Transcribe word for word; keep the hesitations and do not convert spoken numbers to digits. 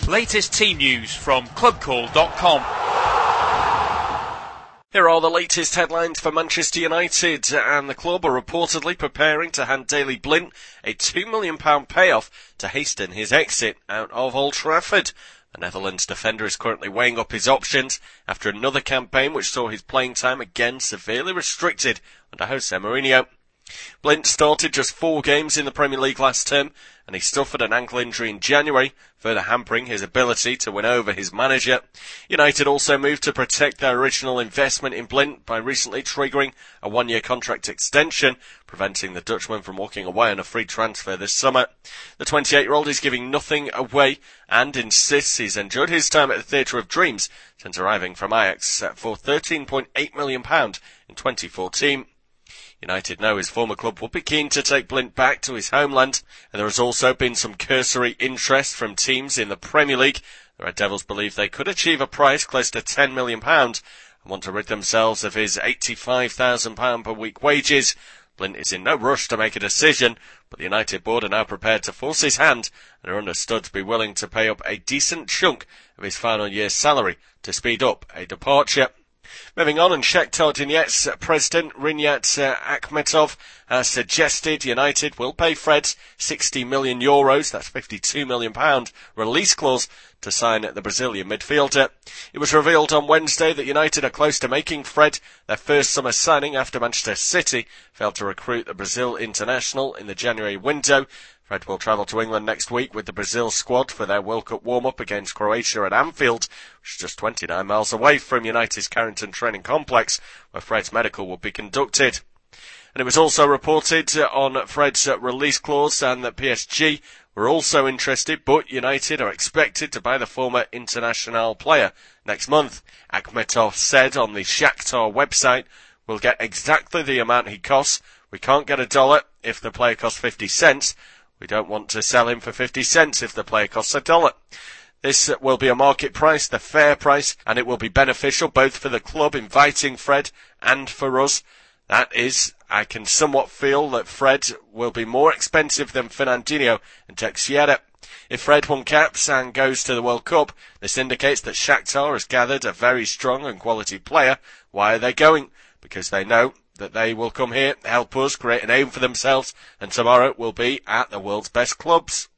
Latest team news from club call dot com. Here are the latest headlines for Manchester United, and the club are reportedly preparing to hand Daley Blind a two million pounds payoff to hasten his exit out of Old Trafford. The Netherlands defender is currently weighing up his options after another campaign which saw his playing time again severely restricted under Jose Mourinho. Blind started just four games in the Premier League last term, and he suffered an ankle injury in January, further hampering his ability to win over his manager. United also moved to protect their original investment in Blind by recently triggering a one-year contract extension, preventing the Dutchman from walking away on a free transfer this summer. The twenty-eight-year-old is giving nothing away and insists he's enjoyed his time at the Theatre of Dreams since arriving from Ajax for thirteen point eight million pounds in twenty fourteen. United know his former club will be keen to take Blind back to his homeland, and there has also been some cursory interest from teams in the Premier League. The Red Devils believe they could achieve a price close to ten million pounds and want to rid themselves of his eighty-five thousand pounds per week wages. Blind is in no rush to make a decision, but the United board are now prepared to force his hand and are understood to be willing to pay up a decent chunk of his final year's salary to speed up a departure. Moving on, and Shakhtar Donetsk president Rinat uh, Akhmetov has suggested United will pay Fred sixty million euros, that's fifty-two million pounds, release clause to sign the Brazilian midfielder. It was revealed on Wednesday that United are close to making Fred their first summer signing after Manchester City failed to recruit the Brazil international in the January window. Fred will travel to England next week with the Brazil squad for their World Cup warm-up against Croatia at Anfield, which is just twenty-nine miles away from United's Carrington training complex, where Fred's medical will be conducted. And it was also reported on Fred's release clause and that P S G were also interested, but United are expected to buy the former international player next month. Akhmetov said on the Shakhtar website, "We'll get exactly the amount he costs. We can't get a dollar if the player costs fifty cents. We don't want to sell him for fifty cents if the player costs a dollar. This will be a market price, the fair price, and it will be beneficial both for the club inviting Fred and for us. That is, I can somewhat feel that Fred will be more expensive than Fernandinho and Teixeira. If Fred won caps and goes to the World Cup, this indicates that Shakhtar has gathered a very strong and quality player. Why are they going? Because they know that they will come here, help us, create a name for themselves, and tomorrow will be at the world's best clubs."